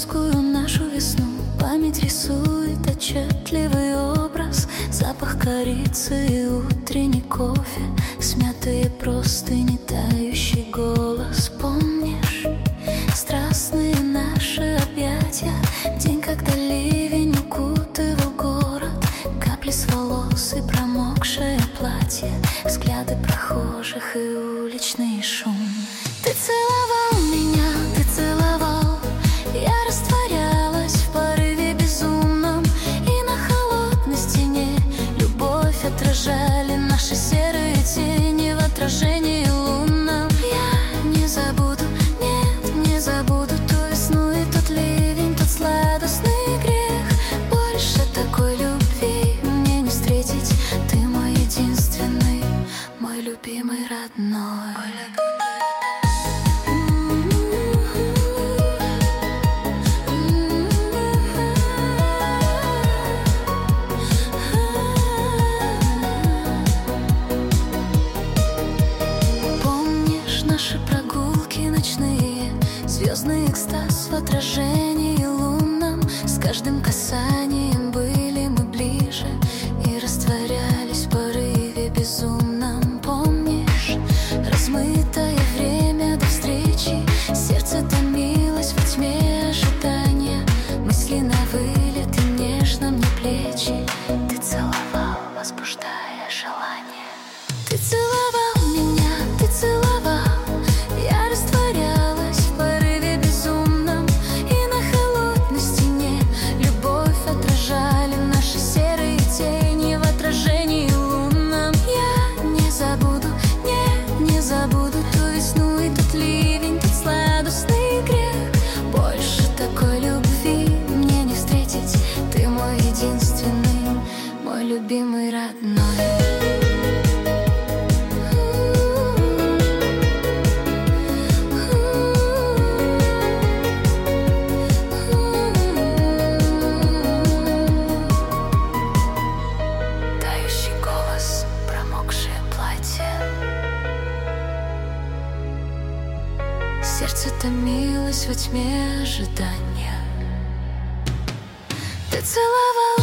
русскую нашу весну. Память рисует отчетливый образ, запах корицы и утренний кофе, смятые простыни, тающий голос. Помнишь страстные наши объятия, день, когда ливень укутывал город, капли с волос и промокшее платье, взгляды прохожих и уличный шум. Ты целовал меня, ты целовал, я растворялась в порыве безумном, и на холодной стене любовь отражали наши серые тени в отражении лунном. Я не забуду, нет, не забуду ту весну и тот ливень, тот сладостный грех. Больше такой любви мне не встретить. Ты мой единственный, мой любимый родной. Наши прогулки ночные, звездный экстаз в отражении лунном. С каждым касанием были мы ближе и растворялись в порыве безумном. Помнишь, размытое время до встречи, сердце томилось во тьме ожидания, мысли на вылет и нежно мне плечи. Ты целовал, возбуждая желание. Ты целовал меня, ты целовал, я растворялась в порыве безумном, и на холодной стене любовь отражали наши серые тени в отражении лунном. Я не забуду, нет, не забуду ту весну и тот ливень, тот сладостный грех. Больше такой любви мне не встретить. Ты мой единственный, мой любимый родной. Сердце томилось во тьме ожидания. Ты целовал